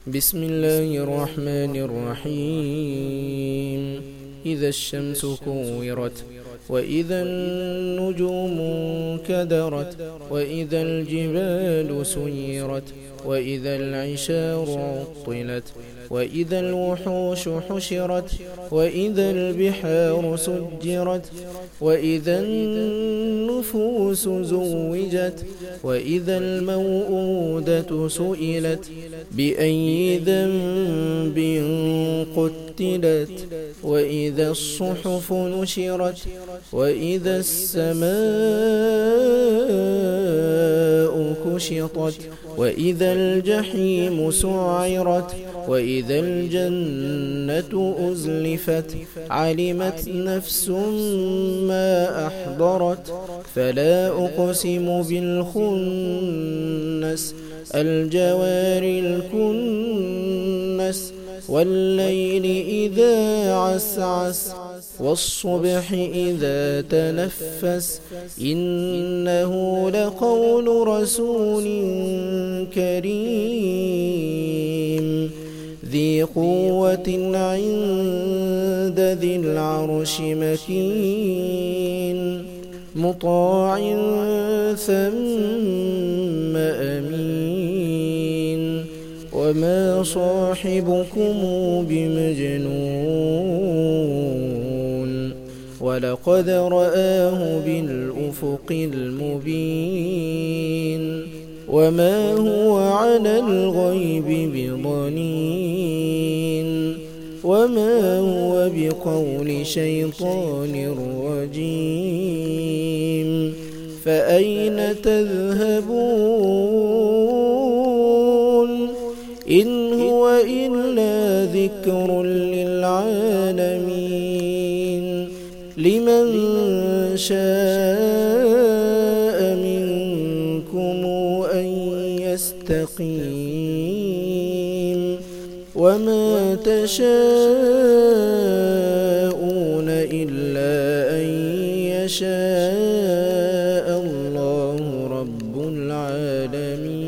بسم الله الرحمن الرحيم. إذا الشمس كورت، وإذا النجوم كدرت، وإذا الجبال سيرت، وإذا العشار عطلت، وإذا الوحوش حشرت، وإذا البحار سجرت، وإذا النفوس زوجت، وإذا الموءودة سئلت بأي ذنب قتلت، وإذا الصحف نشرت، وإذا السماء كشطت، وإذا الجحيم سعرت، وإذا الجنة أزلفت، علمت نفس ما أحضرت. فلا أقسم بالخنس، الجوار الكنس، والليل إذا عسعس، والصبح إذا تنفس، إنه لقول رسول كريم ذي قوة عند ذي العرش مكين، مطاع ثم أمين. وما صاحبكم بمجنون، ولقد رآه بالأفق المبين. وما هو على الغيب بضنين، وما هو بقول شيطان رجيم. فأين تذهبون؟ إن هو إلا ذكر للعالمين، لمن شاء منكم أن يستقيم. وما تشاءون إلا أن يشاء الله رب العالمين.